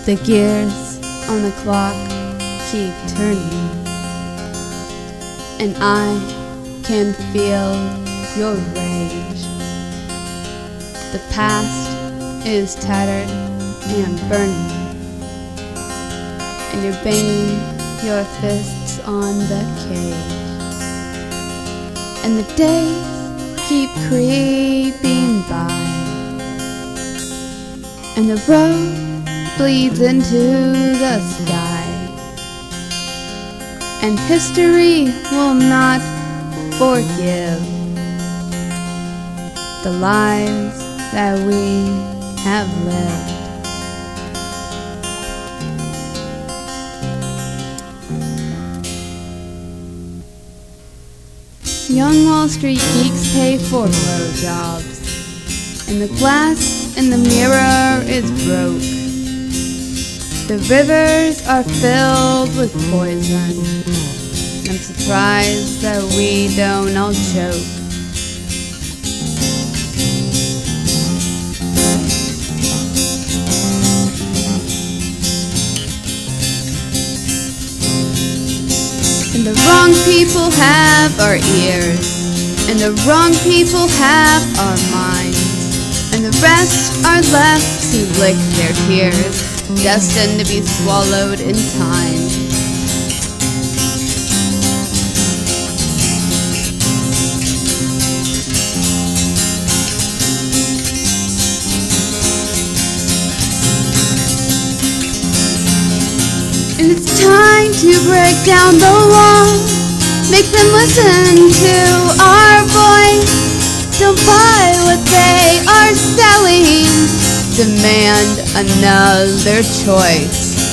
The gears on the clock keep turning, and I can feel your rage. The past is tattered and burning, and you're banging your fists on the cage. And the days keep creeping by, and the road bleeds into the sky, and history will not forgive the lives that we have lived. Young Wall Street geeks pay for blowjobs, and the glass in the mirror is broke. The rivers are filled with poison. I'm surprised that we don't all choke. And the wrong people have our ears, and the wrong people have our minds, and the rest are left to lick their tears, destined to be swallowed in time. And it's time to break down the wall, make them listen to our voice. Don't buy what they are selling, demand another choice.